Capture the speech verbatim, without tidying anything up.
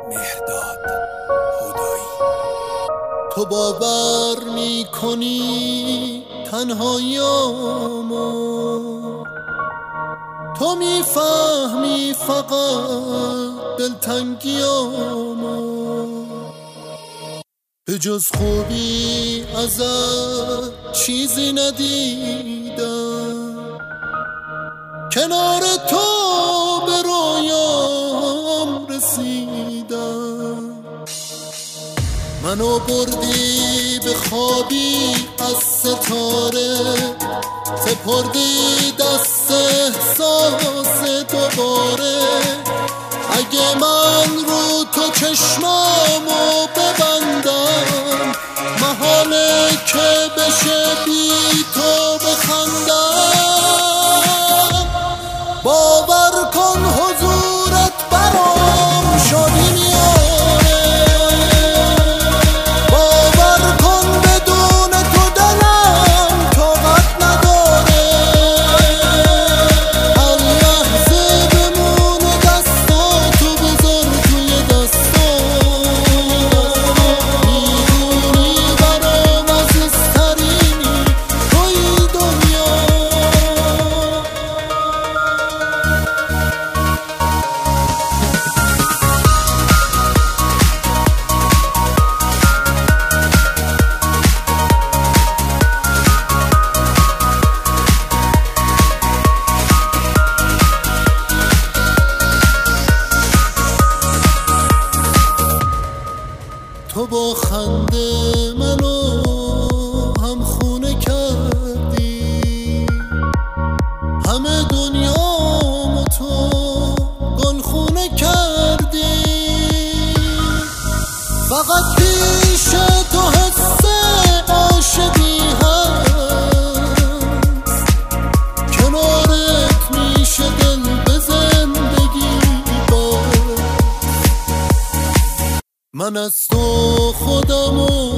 مهرداد هدایی. تو باور میکنی تنهاییامو، تو میفهمی فقط دلتنگیامو، به جز خوبی ازت چیزی ندیدم، کنار تو به رویام رسیدم. منو بردی به خوابی از ستاره، سپردی دست احساس دوباره. اگه من رو تو چشمامو ببندم، محاله که بشه بی تو بخندم. باور کن حضورت برام شدی میاره، باور کن بدون تو دلم طاقت نداره. هر لحظه بمونه دستاتو بذار توی دستام، میدونی برام عزیزترینی توی دنیا. تو با خنده منو هم خونه کردی، همه دنیامو تو گلخونه کردی. فقط پیش تو حس عاشقی هست، کنارت میشه دل به زندگی باز. من از تو خودمو